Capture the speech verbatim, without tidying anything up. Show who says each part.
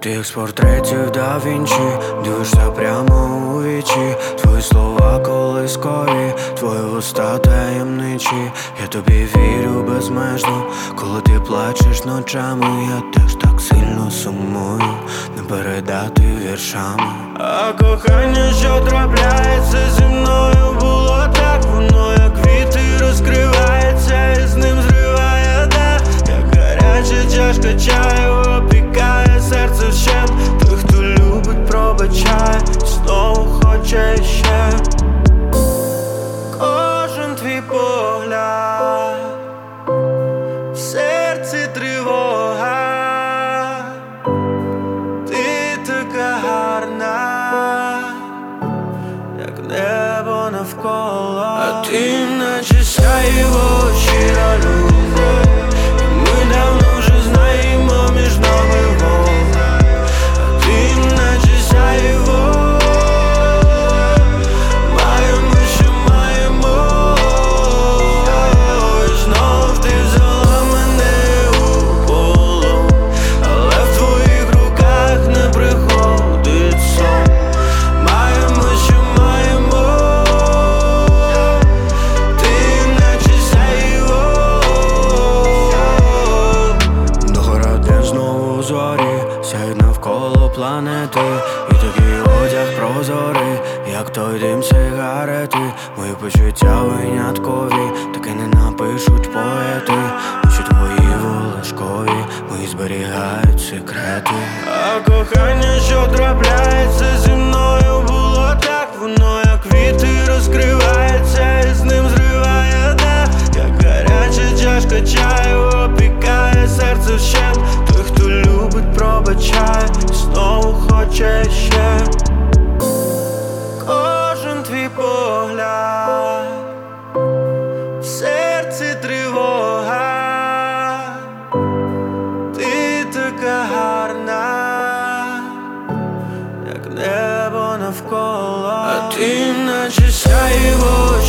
Speaker 1: Ти як з портретів да Вінчі, дивишся прямо у вічі. Твої слова колискові, твої вуста таємничі. Я тобі вірю безмежно, коли ти плачеш ночами. Я теж так сильно сумую, не передати віршами. А кохання, що трапляється зі мною, було так, воно як квіти розкривається і з ним зриває дах. Як гаряча чашка чаю опікає серце вщент. Той, хто любить, пробачає і знову хоче ще. Кожен твій погляд, в серці тривога. Ти така гарна, як небо навколо. А ти наче сяйво, щира любов. Ми давно вже знаємо між нами мов. А ти наче сяйво, маємо, що маємо. І знов ти взяла мене у полон, але в твоїх руках не приходить сон. Маємо, що маємо. Ти наче сяйво. Догора день знову у зорі, сяють навколо планети. І такий одяг прозорий, як той дим сигарети. Мої почуття виняткові, таке не напишуть поети. Очі твої волошкові, мої зберігають секрети. А кохання, що трапляється зі мною, було так, воно як квіти розкривається і з ним зриває дах. Як гаряча чашка чаю опікає серце вщент. Той, хто любить, пробачає і знову хоче ще. Кожен твій погляд, в серці тривога. Ти така гарна, як небо навколо. А ти наче сяйво,